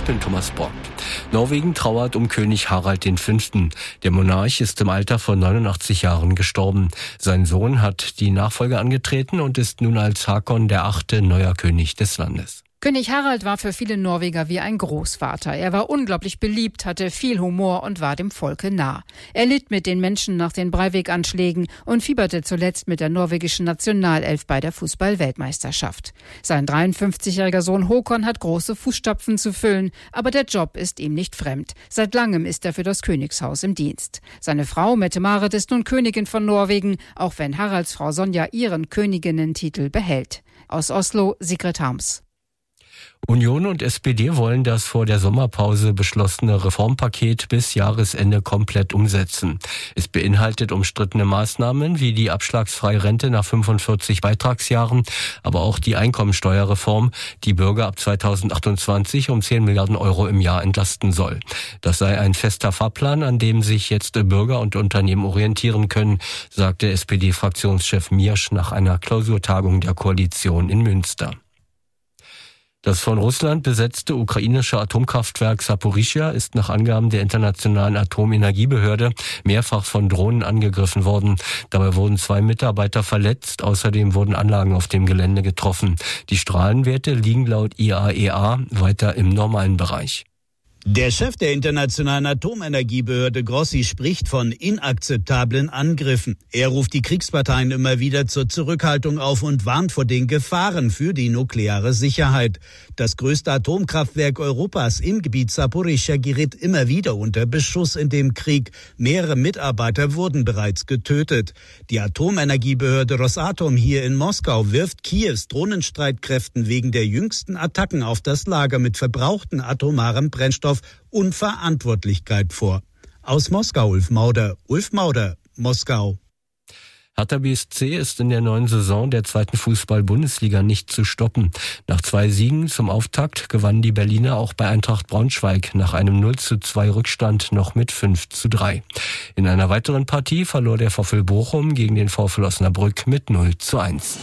Ich bin Thomas Borg. Norwegen trauert um König Harald V. Der Monarch ist im Alter von 89 Jahren gestorben. Sein Sohn hat die Nachfolge angetreten und ist nun als Håkon VIII. Neuer König des Landes. König Harald war für viele Norweger wie ein Großvater. Er war unglaublich beliebt, hatte viel Humor und war dem Volke nah. Er litt mit den Menschen nach den Breivik-Anschlägen und fieberte zuletzt mit der norwegischen Nationalelf bei der Fußball-Weltmeisterschaft. Sein 53-jähriger Sohn Håkon hat große Fußstapfen zu füllen, aber der Job ist ihm nicht fremd. Seit langem ist er für das Königshaus im Dienst. Seine Frau Mette-Marit ist nun Königin von Norwegen, auch wenn Haralds Frau Sonja ihren Königinnentitel behält. Aus Oslo, Sigrid Harms. Union und SPD wollen das vor der Sommerpause beschlossene Reformpaket bis Jahresende komplett umsetzen. Es beinhaltet umstrittene Maßnahmen wie die abschlagsfreie Rente nach 45 Beitragsjahren, aber auch die Einkommensteuerreform, die Bürger ab 2028 um 10 Milliarden Euro im Jahr entlasten soll. Das sei ein fester Fahrplan, an dem sich jetzt Bürger und Unternehmen orientieren können, sagte SPD-Fraktionschef Miersch nach einer Klausurtagung der Koalition in Münster. Das von Russland besetzte ukrainische Atomkraftwerk Saporischschja ist nach Angaben der Internationalen Atomenergiebehörde mehrfach von Drohnen angegriffen worden. Dabei wurden 2 Mitarbeiter verletzt. Außerdem wurden Anlagen auf dem Gelände getroffen. Die Strahlenwerte liegen laut IAEA weiter im normalen Bereich. Der Chef der Internationalen Atomenergiebehörde Grossi spricht von inakzeptablen Angriffen. Er ruft die Kriegsparteien immer wieder zur Zurückhaltung auf und warnt vor den Gefahren für die nukleare Sicherheit. Das größte Atomkraftwerk Europas im Gebiet Saporischschja gerät immer wieder unter Beschuss in dem Krieg. Mehrere Mitarbeiter wurden bereits getötet. Die Atomenergiebehörde Rosatom hier in Moskau wirft Kiews Drohnenstreitkräften wegen der jüngsten Attacken auf das Lager mit verbrauchten atomarem Brennstoff Unverantwortlichkeit vor. Aus Moskau Ulf Mauder, Moskau. Hertha BSC ist in der neuen Saison der 2. Fußball-Bundesliga nicht zu stoppen. Nach 2 Siegen zum Auftakt gewannen die Berliner auch bei Eintracht Braunschweig nach einem 0:2 Rückstand noch mit 5:3. In einer weiteren Partie verlor der VfL Bochum gegen den VfL Osnabrück mit 0:1.